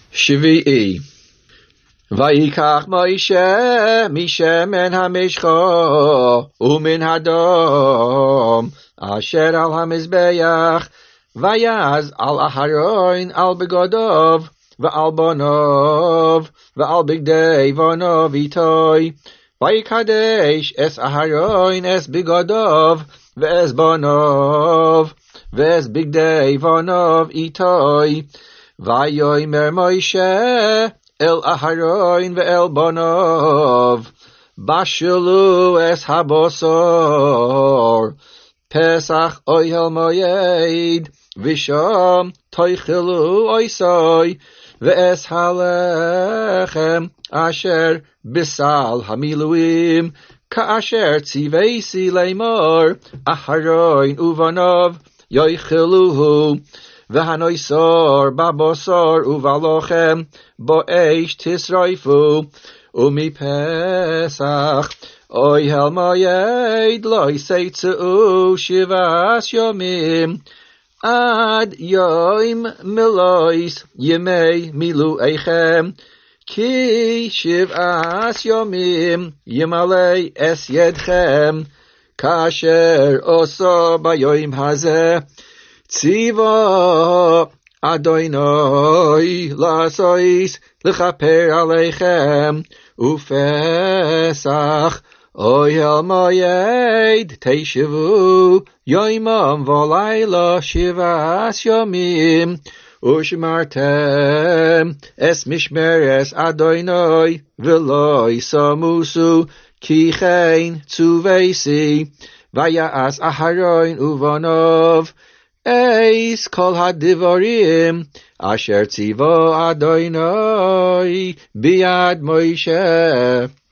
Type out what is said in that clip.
שביעי. ויקח מוישה משמן המשחה ומן הדם אשר על המזבח, ויעז על אהרון על בגדיו ועל בניו ועל בגדי בניו איתו, ויקדש אס אהרון אס בגדיו ואס בניו ואס בגדי בניו איתו. ויאמר מוישה אל אהרון ואל בניו, בשלו אס הבשר פסח אוהל מועד, ושם תאכלו עשוי, ואס הלחם אשר בסל המילואים, כאשר ציוויתי לאמור, אהרון ובניו יאכלוהו, והנויסור בבשר ובלחם באש תשרפו, ומפסח אוהל מועד לא יצאו 7 ימים, עד יום מלויס ימי מילואיכם, כי 7 ימים ימלא אס ידכם, כאשר עשו ביום הזה ציווה אדוני לעשות לכפר עליכם, ופסח אוהל מועד תשבו יומם ולילה 7 ימים, ושמרתם אס משמרת אדוני ולא יסמוסו, כי כן צוויתי. ויעש אהרון ובניו אס כל הדברים אשר ציווה אדוני ביד מוישה.